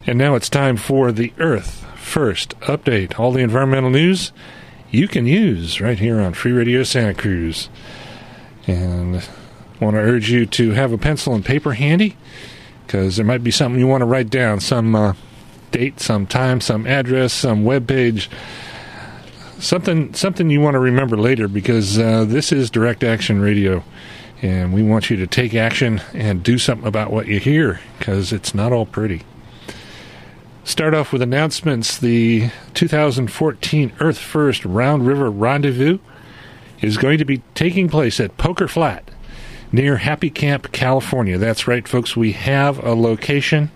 And now it's time for the Earth First Update. All the environmental news you can use right here on Free Radio Santa Cruz. And I want to urge you to have a pencil and paper handy, because there might be something you want to write down, some date, some time, some address, some web page, something you want to remember later, because this is direct action radio, and we want you to take action and do something about what you hear, because it's not all pretty. Start off with announcements. The 2014 Earth First Round River Rendezvous is going to be taking place at Poker Flat near Happy Camp, California. That's right, folks. We have a location.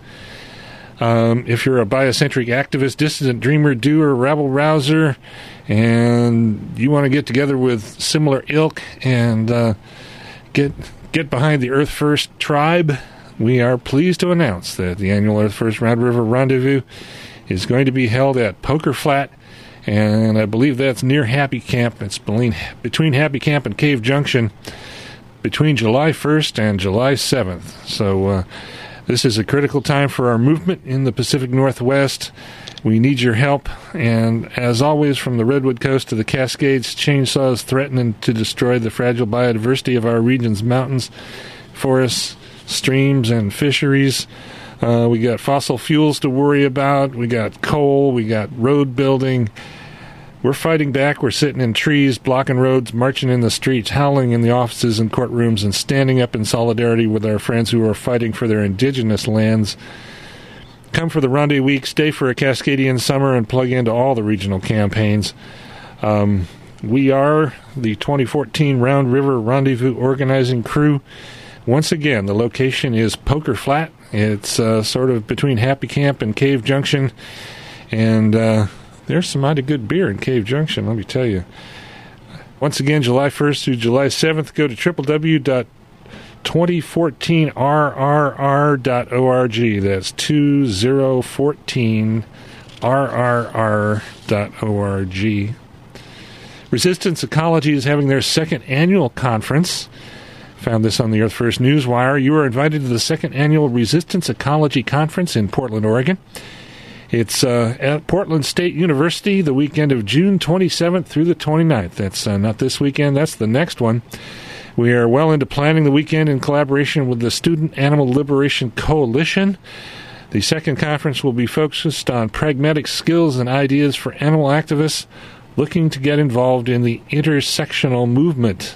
If you're a biocentric activist, dissident dreamer, doer, rabble-rouser, and you want to get together with similar ilk and get behind the Earth First tribe, we are pleased to announce that the annual Earth First Round River Rendezvous is going to be held at Poker Flat, and I believe that's near Happy Camp. It's between Happy Camp and Cave Junction, between July 1st and July 7th. So this is a critical time for our movement in the Pacific Northwest. We need your help, and as always, from the Redwood Coast to the Cascades, chainsaws threatening to destroy the fragile biodiversity of our region's mountains, forests, streams, and fisheries. We got fossil fuels to worry about. We got coal. We got road building. We're fighting back. We're sitting in trees, blocking roads, marching in the streets, howling in the offices and courtrooms, and standing up in solidarity with our friends who are fighting for their indigenous lands. Come for the Rendezvous Week, stay for a Cascadian summer, and plug into all the regional campaigns. We are the 2014 Round River Rendezvous organizing crew. Once again, the location is Poker Flat. It's sort of between Happy Camp and Cave Junction. And there's some mighty good beer in Cave Junction, let me tell you. Once again, July 1st through July 7th, go to www.2014rrr.org. That's 2014rrr.org. Resistance Ecology is having their second annual conference. Found this on the Earth First Newswire. You are invited to the second annual Resistance Ecology Conference in Portland, Oregon. It's at Portland State University the weekend of June 27th through the 29th. That's not this weekend, that's the next one. We are well into planning the weekend in collaboration with the Student Animal Liberation Coalition. The second conference will be focused on pragmatic skills and ideas for animal activists looking to get involved in the intersectional movement.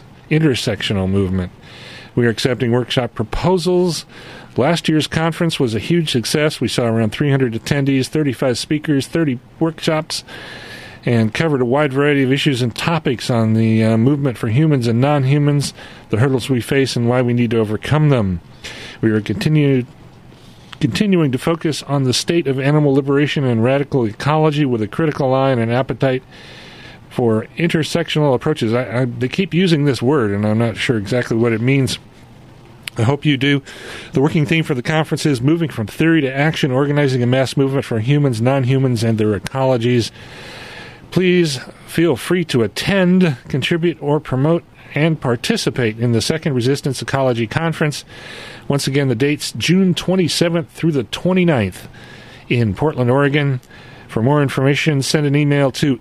We are accepting workshop proposals. Last year's conference was a huge success. We saw around 300 attendees, 35 speakers, 30 workshops, and covered a wide variety of issues and topics on the movement for humans and non-humans, the hurdles we face, and why we need to overcome them. We are continuing to focus on the state of animal liberation and radical ecology with a critical eye and an appetite for intersectional approaches. They keep using this word, and I'm not sure exactly what it means. I hope you do. The working theme for the conference is moving from theory to action, organizing a mass movement for humans, non-humans, and their ecologies. Please feel free to attend, contribute, or promote and participate in the second Resistance Ecology Conference. Once again, the date's June 27th through the 29th in Portland, Oregon. For more information, send an email to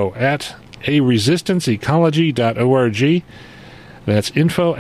info@aresistanceecology.org. That's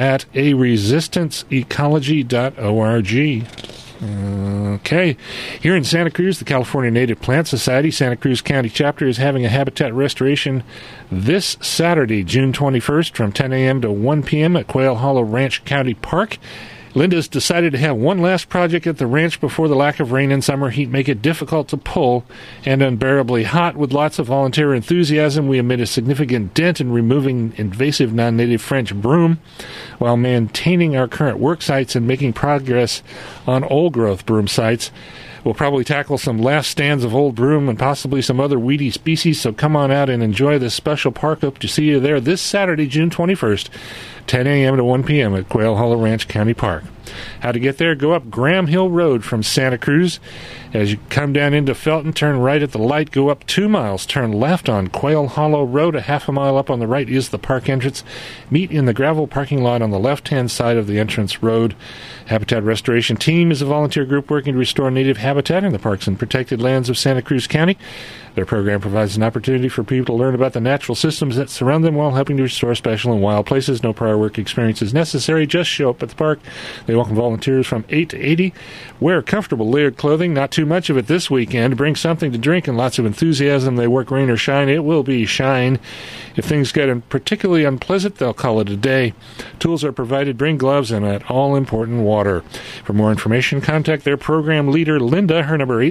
info@aresistanceecology.org. Okay. Here in Santa Cruz, the California Native Plant Society Santa Cruz County Chapter is having a habitat restoration this Saturday, June 21st, from 10 a.m. to 1 p.m. at Quail Hollow Ranch County Park. Linda's decided to have one last project at the ranch before the lack of rain and summer heat make it difficult to pull and unbearably hot. With lots of volunteer enthusiasm, we have made a significant dent in removing invasive non-native French broom while maintaining our current work sites and making progress on old-growth broom sites. We'll probably tackle some last stands of old broom and possibly some other weedy species, so come on out and enjoy this special park. Hope to see you there this Saturday, June 21st, 10 a.m. to 1 p.m. at Quail Hollow Ranch County Park. How to get there? Go up Graham Hill Road from Santa Cruz. As you come down into Felton, turn right at the light, go up 2 miles, turn left on Quail Hollow Road. A half a mile up on the right is the park entrance. Meet in the gravel parking lot on the left-hand side of the entrance road. Habitat Restoration Team is a volunteer group working to restore native habitat in the parks and protected lands of Santa Cruz County. Their program provides an opportunity for people to learn about the natural systems that surround them while helping to restore special and wild places. No prior work experience is necessary. Just show up at the park. They welcome volunteers from 8 to 80. Wear comfortable layered clothing, not too much of it this weekend. Bring something to drink and lots of enthusiasm. They work rain or shine. It will be shine. If things get particularly unpleasant, they'll call it a day. Tools are provided. Bring gloves and that all-important water. For more information, contact their program leader, Linda. Her number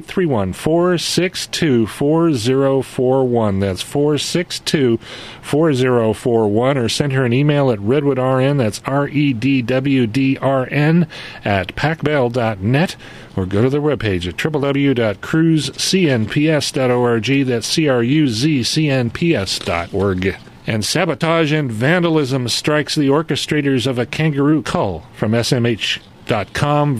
831-462-4041. That's 462-4041. Or send her an email at redwoodrn, that's redwdrn, at pacbell.net. Or go to their webpage at www.cruzcnps.org. That's cruzcnps.org. And sabotage and vandalism strikes the orchestrators of a kangaroo cull from SMH.com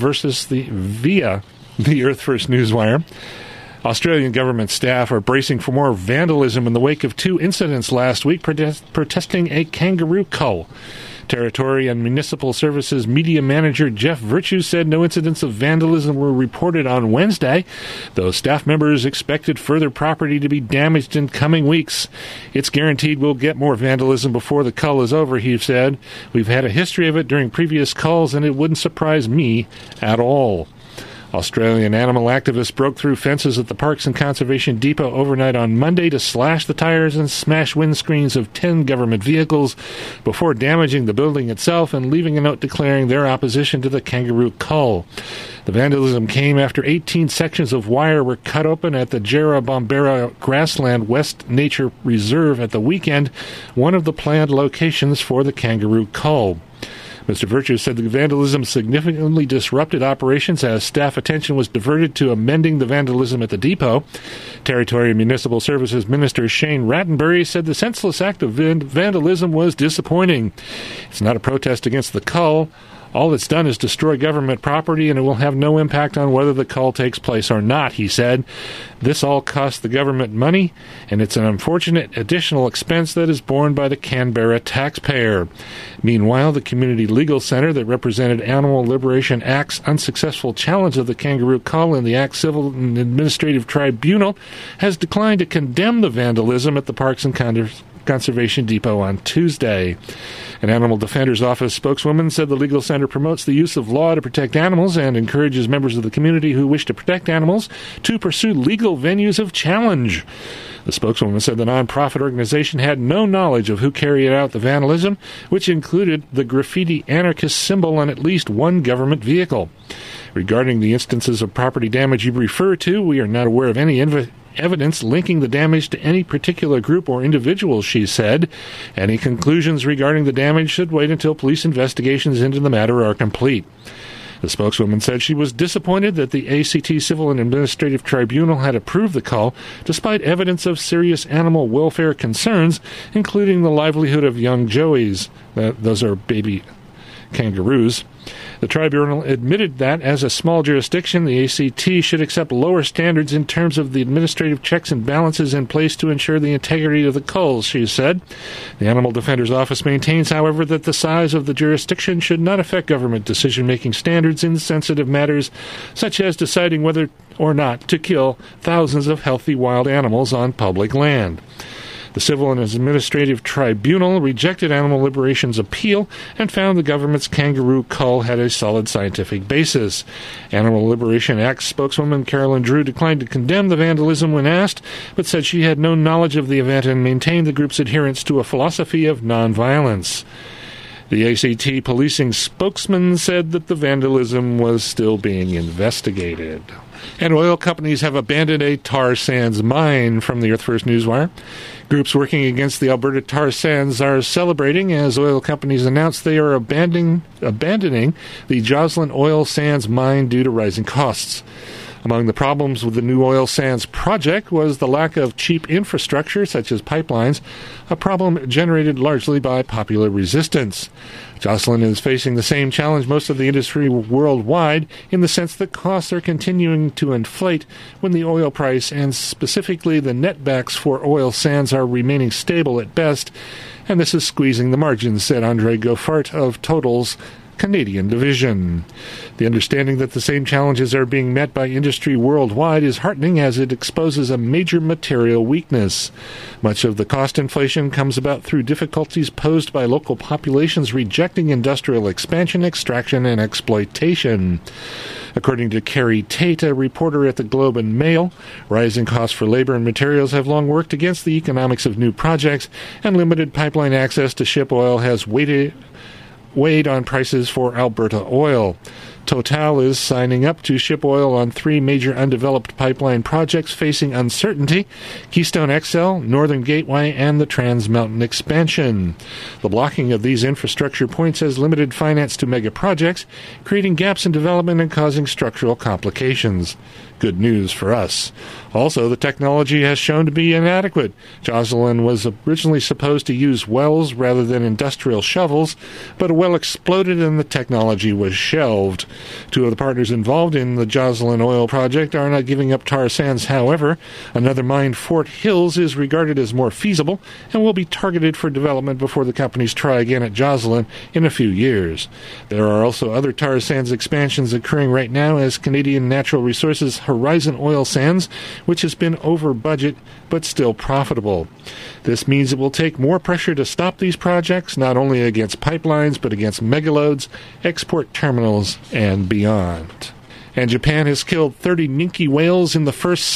via the Earth First Newswire. Australian government staff are bracing for more vandalism in the wake of 2 incidents last week protesting a kangaroo cull. Territory and Municipal Services Media Manager Jeff Virtue said no incidents of vandalism were reported on Wednesday, though staff members expected further property to be damaged in coming weeks. It's guaranteed we'll get more vandalism before the cull is over, he said. We've had a history of it during previous culls, and it wouldn't surprise me at all. Australian animal activists broke through fences at the Parks and Conservation Depot overnight on Monday to slash the tires and smash windscreens of 10 government vehicles before damaging the building itself and leaving a note declaring their opposition to the kangaroo cull. The vandalism came after 18 sections of wire were cut open at the Jarrah Bombera Grassland West Nature Reserve at the weekend, one of the planned locations for the kangaroo cull. Mr. Virtue said the vandalism significantly disrupted operations as staff attention was diverted to amending the vandalism at the depot. Territory and Municipal Services Minister Shane Rattenbury said the senseless act of vandalism was disappointing. It's not a protest against the cull. All it's done is destroy government property, and it will have no impact on whether the cull takes place or not, he said. This all costs the government money, and it's an unfortunate additional expense that is borne by the Canberra taxpayer. Meanwhile, the Community Legal Center that represented Animal Liberation Act's unsuccessful challenge of the kangaroo cull in the Act Civil and Administrative Tribunal has declined to condemn the vandalism at the Parks and Conservation Depot on Tuesday. An Animal Defender's Office spokeswoman said the Legal Center promotes the use of law to protect animals and encourages members of the community who wish to protect animals to pursue legal venues of challenge. The spokeswoman said the nonprofit organization had no knowledge of who carried out the vandalism, which included the graffiti anarchist symbol on at least one government vehicle. Regarding the instances of property damage you refer to, we are not aware of any evidence linking the damage to any particular group or individual, she said. Any conclusions regarding the damage should wait until police investigations into the matter are complete. The spokeswoman said she was disappointed that the ACT Civil and Administrative Tribunal had approved the cull, despite evidence of serious animal welfare concerns, including the livelihood of young joeys. Those are baby kangaroos. The tribunal admitted that, as a small jurisdiction, the ACT should accept lower standards in terms of the administrative checks and balances in place to ensure the integrity of the culls, she said. The Animal Defender's Office maintains, however, that the size of the jurisdiction should not affect government decision-making standards in sensitive matters, such as deciding whether or not to kill thousands of healthy wild animals on public land. The Civil and Administrative Tribunal rejected Animal Liberation's appeal and found the government's kangaroo cull had a solid scientific basis. Animal Liberation Act spokeswoman Carolyn Drew declined to condemn the vandalism when asked, but said she had no knowledge of the event and maintained the group's adherence to a philosophy of nonviolence. The ACT policing spokesman said that the vandalism was still being investigated. And oil companies have abandoned a tar sands mine from the Earth First Newswire. Groups working against the Alberta tar sands are celebrating as oil companies announce they are abandoning the Joslyn oil sands mine due to rising costs. Among the problems with the new oil sands project was the lack of cheap infrastructure, such as pipelines, a problem generated largely by popular resistance. Joslyn is facing the same challenge most of the industry worldwide, in the sense that costs are continuing to inflate when the oil price and specifically the netbacks for oil sands are remaining stable at best, and this is squeezing the margins, said Andre Goffart of Total's Canadian division. The understanding that the same challenges are being met by industry worldwide is heartening, as it exposes a major material weakness. Much of the cost inflation comes about through difficulties posed by local populations rejecting industrial expansion, extraction, and exploitation. According to Kerry Tate, a reporter at the Globe and Mail, rising costs for labor and materials have long worked against the economics of new projects, and limited pipeline access to ship oil has weighed on prices for Alberta oil. Total is signing up to ship oil on 3 major undeveloped pipeline projects facing uncertainty: Keystone XL, Northern Gateway, and the Trans Mountain expansion. The blocking of these infrastructure points has limited finance to mega projects, creating gaps in development and causing structural complications. Good news for us. Also, the technology has shown to be inadequate. Joslyn was originally supposed to use wells rather than industrial shovels, but a well exploded and the technology was shelved. 2 of the partners involved in the Joslyn oil project are not giving up tar sands, however. Another mine, Fort Hills, is regarded as more feasible and will be targeted for development before the companies try again at Joslyn in a few years. There are also other tar sands expansions occurring right now, as Canadian Natural Resources Horizon Oil Sands, which has been over budget but still profitable. This means it will take more pressure to stop these projects, not only against pipelines but against megaloads, export terminals, and beyond. And Japan has killed 30 minke whales in the first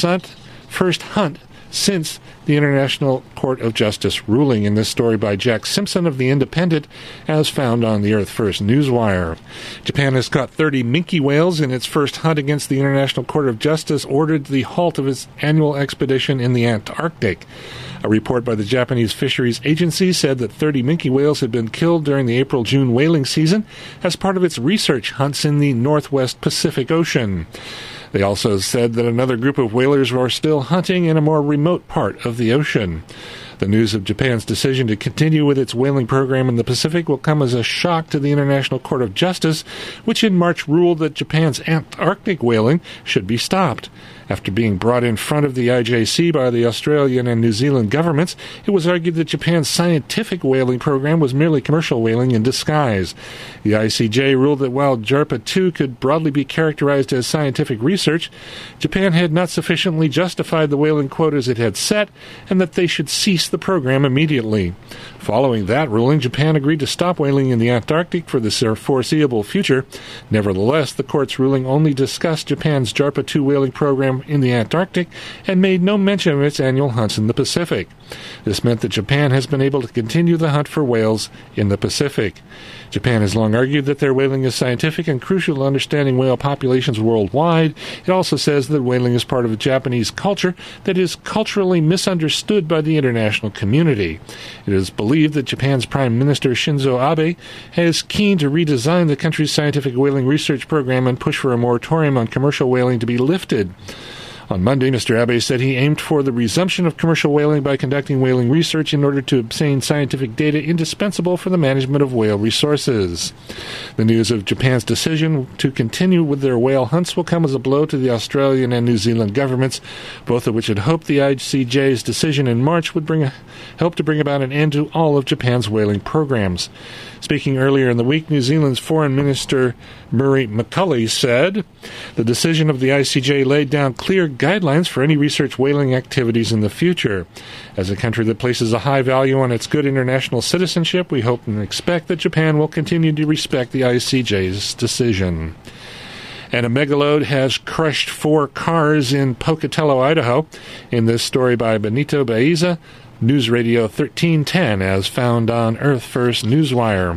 hunt since the International Court of Justice ruling. In this story by Jack Simpson of The Independent, as found on the Earth First Newswire. Japan has caught 30 minke whales in its first hunt against the International Court of Justice, ordered the halt of its annual expedition in the Antarctic. A report by the Japanese Fisheries Agency said that 30 minke whales had been killed during the April-June whaling season as part of its research hunts in the Northwest Pacific Ocean. They also said that another group of whalers were still hunting in a more remote part of the ocean. The news of Japan's decision to continue with its whaling program in the Pacific will come as a shock to the International Court of Justice, which in March ruled that Japan's Antarctic whaling should be stopped. After being brought in front of the IJC by the Australian and New Zealand governments, it was argued that Japan's scientific whaling program was merely commercial whaling in disguise. The ICJ ruled that while JARPA 2 could broadly be characterized as scientific research, Japan had not sufficiently justified the whaling quotas it had set, and that they should cease the program immediately. Following that ruling, Japan agreed to stop whaling in the Antarctic for the foreseeable future. Nevertheless, the court's ruling only discussed Japan's JARPA 2 whaling program in the Antarctic and made no mention of its annual hunts in the Pacific. This meant that Japan has been able to continue the hunt for whales in the Pacific. Japan has long argued that their whaling is scientific and crucial to understanding whale populations worldwide. It also says that whaling is part of a Japanese culture that is culturally misunderstood by the international community. It is believed that Japan's Prime Minister Shinzo Abe is keen to redesign the country's scientific whaling research program and push for a moratorium on commercial whaling to be lifted. On Monday, Mr. Abe said he aimed for the resumption of commercial whaling by conducting whaling research in order to obtain scientific data indispensable for the management of whale resources. The news of Japan's decision to continue with their whale hunts will come as a blow to the Australian and New Zealand governments, both of which had hoped the ICJ's decision in March would help to bring about an end to all of Japan's whaling programs. Speaking earlier in the week, New Zealand's Foreign Minister Murray McCully said the decision of the ICJ laid down clear guidelines for any research whaling activities in the future. As a country that places a high value on its good international citizenship, we hope and expect that Japan will continue to respect the ICJ's decision. And a megaload has crushed 4 cars in Pocatello, Idaho. In this story by Benito Baeza, News Radio 1310, as found on Earth First Newswire.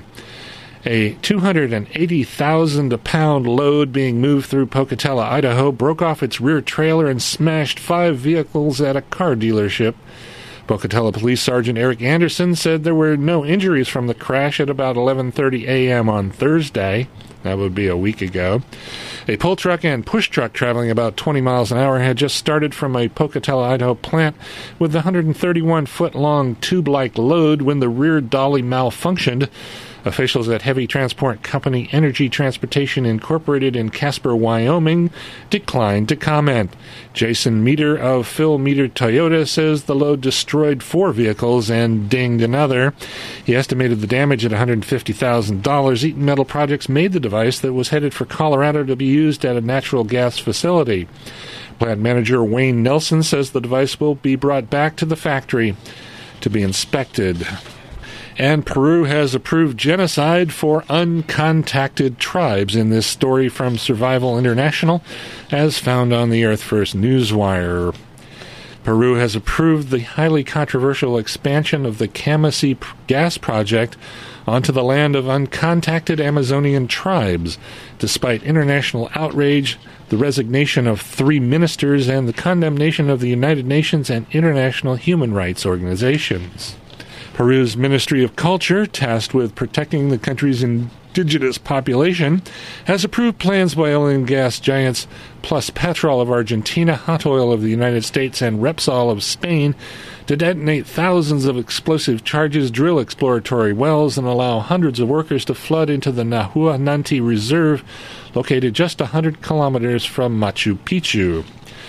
A 280,000-pound load being moved through Pocatello, Idaho, broke off its rear trailer and smashed 5 vehicles at a car dealership. Pocatello Police Sergeant Eric Anderson said there were no injuries from the crash at about 11:30 a.m. on Thursday. That would be a week ago. A pull truck and push truck traveling about 20 miles an hour had just started from a Pocatello, Idaho plant with the 131-foot-long tube-like load when the rear dolly malfunctioned. Officials at heavy transport company Energy Transportation Incorporated in Casper, Wyoming, declined to comment. Jason Meter of Phil Meter Toyota says the load destroyed 4 vehicles and dinged another. He estimated the damage at $150,000. Eaton Metal Projects made the device that was headed for Colorado to be used at a natural gas facility. Plant manager Wayne Nelson says the device will be brought back to the factory to be inspected. And Peru has approved genocide for uncontacted tribes in this story from Survival International, as found on the Earth First Newswire. Peru has approved the highly controversial expansion of the Camasí gas project onto the land of uncontacted Amazonian tribes, despite international outrage, the resignation of 3 ministers, and the condemnation of the United Nations and international human rights organizations. Peru's Ministry of Culture, tasked with protecting the country's indigenous population, has approved plans by oil and gas giants Pluspetrol of Argentina, Hot Oil of the United States, and Repsol of Spain to detonate thousands of explosive charges, drill exploratory wells, and allow hundreds of workers to flood into the Nahua Nanti Reserve, located just 100 kilometers from Machu Picchu.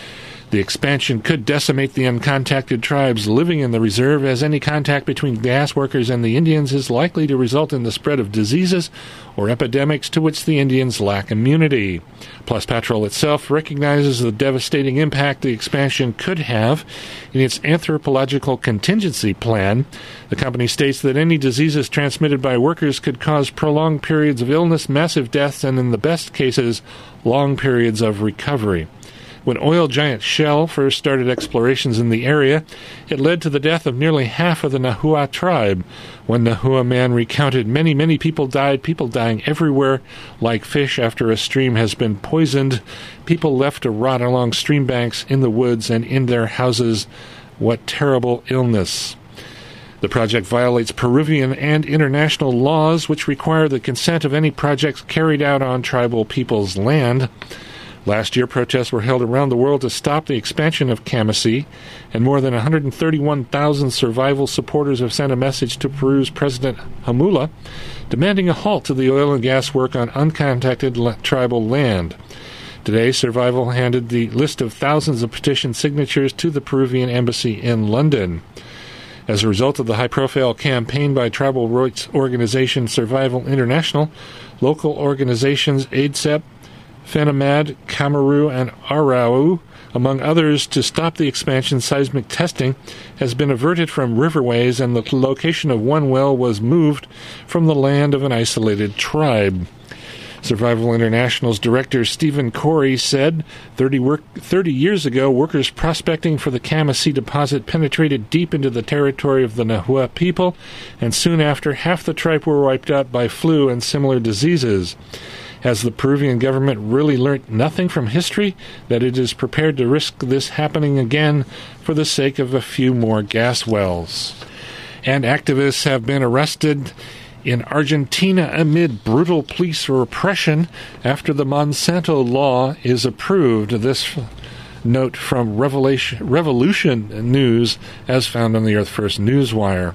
The expansion could decimate the uncontacted tribes living in the reserve, as any contact between gas workers and the Indians is likely to result in the spread of diseases or epidemics to which the Indians lack immunity. Pluspetrol itself recognizes the devastating impact the expansion could have in its anthropological contingency plan. The company states that any diseases transmitted by workers could cause prolonged periods of illness, massive deaths, and in the best cases, long periods of recovery. When oil giant Shell first started explorations in the area, it led to the death of nearly half of the Nahua tribe. One Nahua man recounted many people died, people dying everywhere, like fish after a stream has been poisoned, people left to rot along stream banks, in the woods, and in their houses. What terrible illness. The project violates Peruvian and international laws, which require the consent of any projects carried out on tribal people's land. Last year, protests were held around the world to stop the expansion of Camasí, and more than 131,000 survival supporters have sent a message to Peru's President Humala, demanding a halt to the oil and gas work on uncontacted tribal land. Today, Survival handed the list of thousands of petition signatures to the Peruvian embassy in London. As a result of the high-profile campaign by tribal rights organization Survival International, local organizations AIDSEP, FENAMAD, Kamaru, and Arau, among others, to stop the expansion, seismic testing has been averted from riverways, and the location of one well was moved from the land of an isolated tribe. Survival International's director Stephen Corey said 30 years ago, workers prospecting for the Camasí deposit penetrated deep into the territory of the Nahua people, and soon after, half the tribe were wiped out by flu and similar diseases. Has the Peruvian government really learnt nothing from history, that it is prepared to risk this happening again for the sake of a few more gas wells? And activists have been arrested in Argentina amid brutal police repression after the Monsanto law is approved. This note from Revolution News, as found on the Earth First Newswire.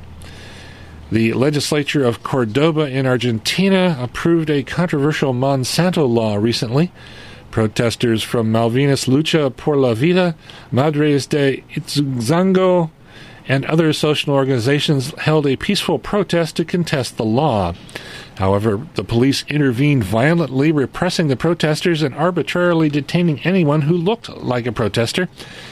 The legislature of Cordoba in Argentina approved a controversial Monsanto law recently. Protesters from Malvinas Lucha por la Vida, Madres de Itzango, and other social organizations held a peaceful protest to contest the law. However, the police intervened violently, repressing the protesters and arbitrarily detaining anyone who looked like a protester.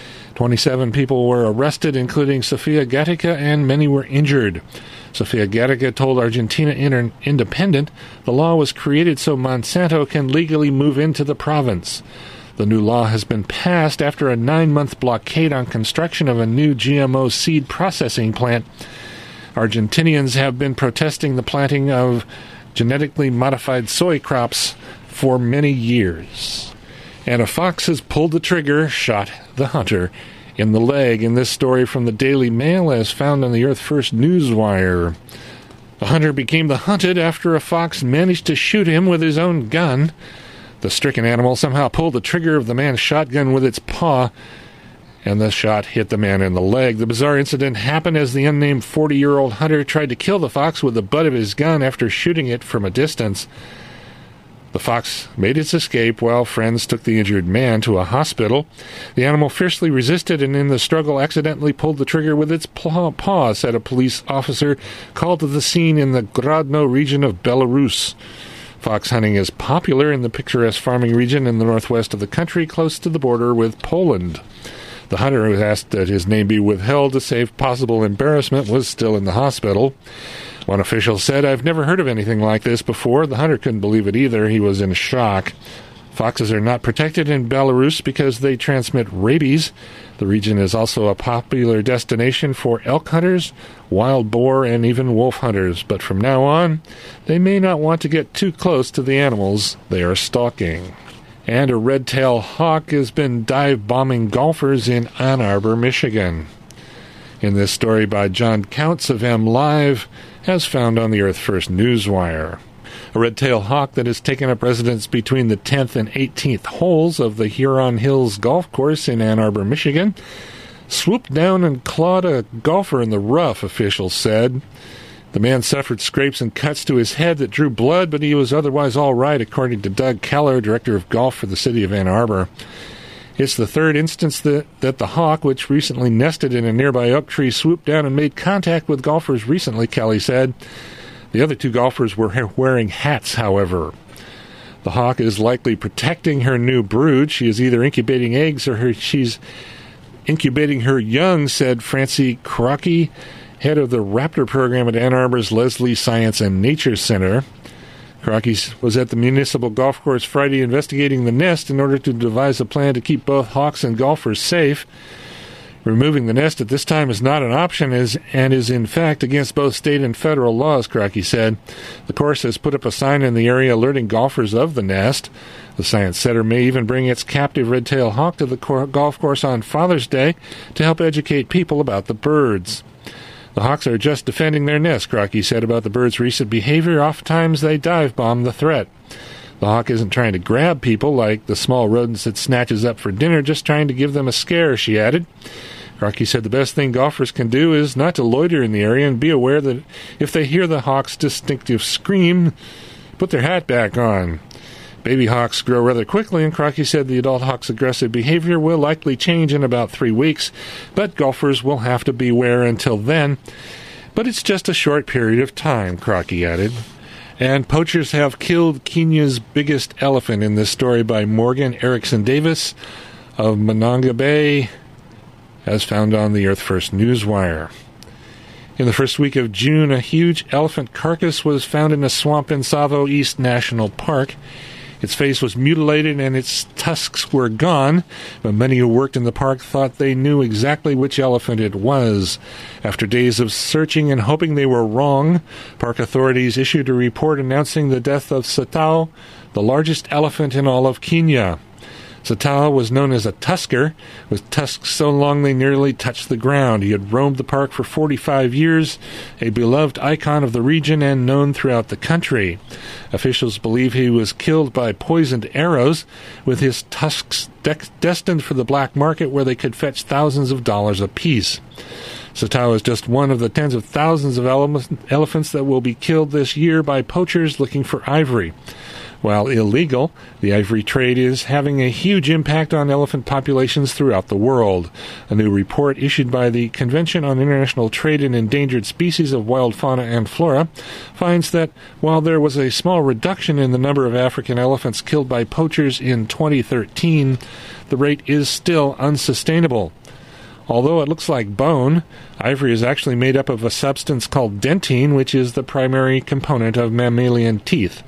27 people were arrested, including Sofia Gatica, and many were injured. Sofia Gatica told Argentina Independent the law was created so Monsanto can legally move into the province. The new law has been passed after a 9-month blockade on construction of a new GMO seed processing plant. Argentinians have been protesting the planting of genetically modified soy crops for many years. And a fox has pulled the trigger, shot the hunter, in the leg in this story from the Daily Mail as found on the Earth First Newswire. The hunter became the hunted after a fox managed to shoot him with his own gun. The stricken animal somehow pulled the trigger of the man's shotgun with its paw, and the shot hit the man in the leg. The bizarre incident happened as the unnamed 40-year-old hunter tried to kill the fox with the butt of his gun after shooting it from a distance. The fox made its escape while friends took the injured man to a hospital. The animal fiercely resisted and in the struggle accidentally pulled the trigger with its paw, said a police officer called to the scene in the Grodno region of Belarus. Fox hunting is popular in the picturesque farming region in the northwest of the country, close to the border with Poland. The hunter, who asked that his name be withheld to save possible embarrassment, was still in the hospital. One official said, "I've never heard of anything like this before." The hunter couldn't believe it either. He was in shock. Foxes are not protected in Belarus because they transmit rabies. The region is also a popular destination for elk hunters, wild boar, and even wolf hunters. But from now on, they may not want to get too close to the animals they are stalking. And a red-tailed hawk has been dive-bombing golfers in Ann Arbor, Michigan. In this story by John Counts of MLive, as found on the Earth First Newswire. A red-tailed hawk that has taken up residence between the 10th and 18th holes of the Huron Hills Golf Course in Ann Arbor, Michigan, swooped down and clawed a golfer in the rough, officials said. The man suffered scrapes and cuts to his head that drew blood, but he was otherwise all right, according to Doug Keller, director of golf for the city of Ann Arbor. It's the third instance that the hawk, which recently nested in a nearby oak tree, swooped down and made contact with golfers recently, Kelly said. The other two golfers were wearing hats, however. The hawk is likely protecting her new brood. She is either incubating eggs or she's incubating her young, said Francie Crocky, head of the Raptor program at Ann Arbor's Leslie Science and Nature Center. Crocky was at the municipal golf course Friday investigating the nest in order to devise a plan to keep both hawks and golfers safe. Removing the nest at this time is not an option and is in fact against both state and federal laws, Crocky said. The course has put up a sign in the area alerting golfers of the nest. The Science Center may even bring its captive red-tailed hawk to the golf course on Father's Day to help educate people about the birds. The hawks are just defending their nest, Crocky said about the birds' recent behavior. Oftentimes they dive-bomb the threat. The hawk isn't trying to grab people like the small rodents it snatches up for dinner, just trying to give them a scare, she added. Crocky said the best thing golfers can do is not to loiter in the area and be aware that if they hear the hawk's distinctive scream, put their hat back on. Baby hawks grow rather quickly, and Crocky said the adult hawk's aggressive behavior will likely change in about 3 weeks, but golfers will have to beware until then. But it's just a short period of time, Crocky added. And poachers have killed Kenya's biggest elephant in this story by Morgan Erickson Davis of Monongah Bay, as found on the Earth First Newswire. In the first week of June, a huge elephant carcass was found in a swamp in Tsavo East National Park. Its face was mutilated and its tusks were gone, but many who worked in the park thought they knew exactly which elephant it was. After days of searching and hoping they were wrong, park authorities issued a report announcing the death of Satao, the largest elephant in all of Kenya. Satao was known as a tusker, with tusks so long they nearly touched the ground. He had roamed the park for 45 years, a beloved icon of the region and known throughout the country. Officials believe he was killed by poisoned arrows, with his tusks destined for the black market where they could fetch thousands of dollars apiece. Satao is just one of the tens of thousands of elephants that will be killed this year by poachers looking for ivory. While illegal, the ivory trade is having a huge impact on elephant populations throughout the world. A new report issued by the Convention on International Trade in Endangered Species of Wild Fauna and Flora finds that while there was a small reduction in the number of African elephants killed by poachers in 2013, the rate is still unsustainable. Although it looks like bone, ivory is actually made up of a substance called dentine, which is the primary component of mammalian teeth.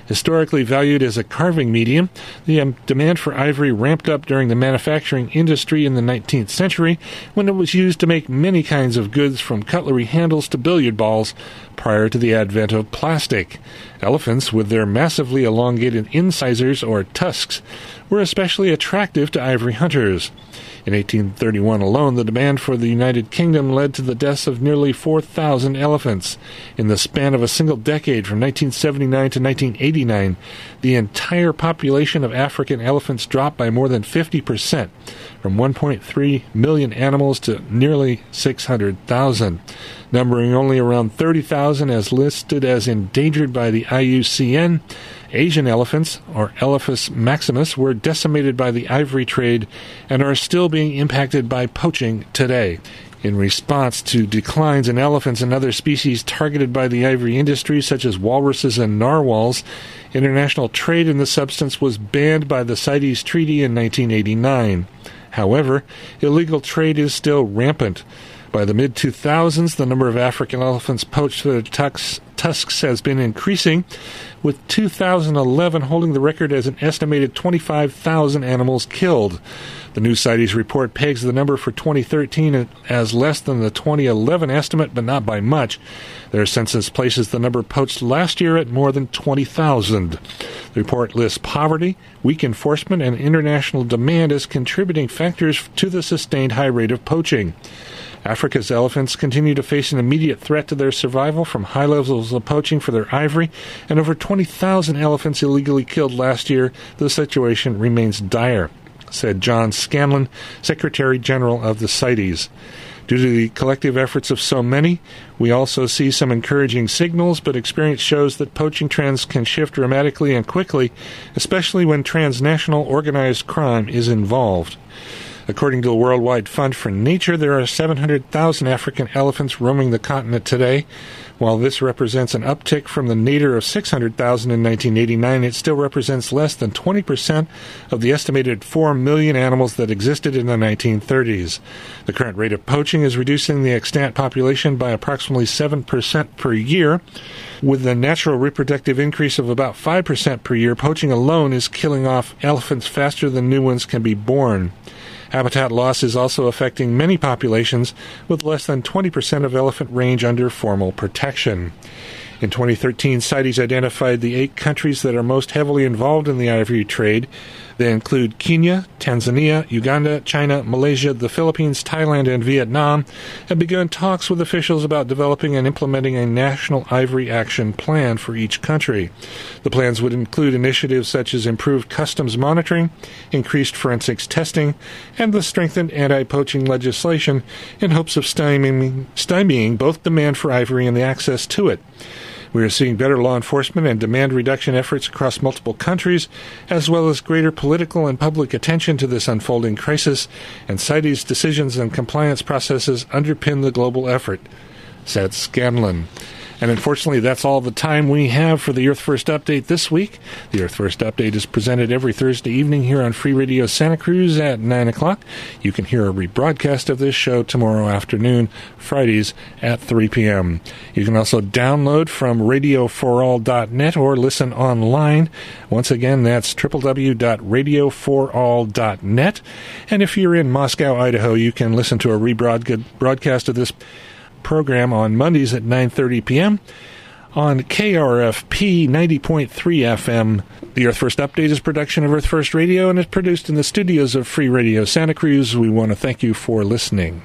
Historically valued as a carving medium, the demand for ivory ramped up during the manufacturing industry in the 19th century, when it was used to make many kinds of goods from cutlery handles to billiard balls prior to the advent of plastic. Elephants, with their massively elongated incisors or tusks, were especially attractive to ivory hunters. In 1831 alone, the demand for the United Kingdom led to the deaths of nearly 4,000 elephants. In the span of a single decade, from 1979 to 1989, the entire population of African elephants dropped by more than 50%, from 1.3 million animals to nearly 600,000, numbering only around 30,000 as listed as endangered by the IUCN. Asian elephants, or Elephas maximus, were decimated by the ivory trade and are still being impacted by poaching today. In response to declines in elephants and other species targeted by the ivory industry, such as walruses and narwhals, international trade in the substance was banned by the CITES Treaty in 1989. However, illegal trade is still rampant. By the mid-2000s, the number of African elephants poached for their tusks has been increasing, with 2011 holding the record as an estimated 25,000 animals killed. The new CITES report pegs the number for 2013 as less than the 2011 estimate, but not by much. Their census places the number poached last year at more than 20,000. The report lists poverty, weak enforcement, and international demand as contributing factors to the sustained high rate of poaching. Africa's elephants continue to face an immediate threat to their survival from high levels of poaching for their ivory, and over 20,000 elephants illegally killed last year. The situation remains dire, said John Scanlon, Secretary General of the CITES. Due to the collective efforts of so many, we also see some encouraging signals, but experience shows that poaching trends can shift dramatically and quickly, especially when transnational organized crime is involved. According to the Worldwide Fund for Nature, there are 700,000 African elephants roaming the continent today. While this represents an uptick from the nadir of 600,000 in 1989, it still represents less than 20% of the estimated 4 million animals that existed in the 1930s. The current rate of poaching is reducing the extant population by approximately 7% per year. With a natural reproductive increase of about 5% per year, poaching alone is killing off elephants faster than new ones can be born. Habitat loss is also affecting many populations, with less than 20% of elephant range under formal protection. In 2013, CITES identified the 8 countries that are most heavily involved in the ivory trade. They include Kenya, Tanzania, Uganda, China, Malaysia, the Philippines, Thailand, and Vietnam, and begun talks with officials about developing and implementing a national ivory action plan for each country. The plans would include initiatives such as improved customs monitoring, increased forensics testing, and the strengthened anti-poaching legislation in hopes of stymieing both demand for ivory and the access to it. We are seeing better law enforcement and demand reduction efforts across multiple countries, as well as greater political and public attention to this unfolding crisis, and CITES decisions and compliance processes underpin the global effort, said Scanlon. And unfortunately, that's all the time we have for the Earth First Update this week. The Earth First Update is presented every Thursday evening here on Free Radio Santa Cruz at 9 o'clock. You can hear a rebroadcast of this show tomorrow afternoon, Fridays at 3 p.m. You can also download from radioforall.net or listen online. Once again, that's www.radioforall.net. And if you're in Moscow, Idaho, you can listen to a rebroadcast of this program on Mondays at 9:30 p.m. on KRFP 90.3 FM. The Earth First Update is a production of Earth First Radio and is produced in the studios of Free Radio Santa Cruz. We want to thank you for listening.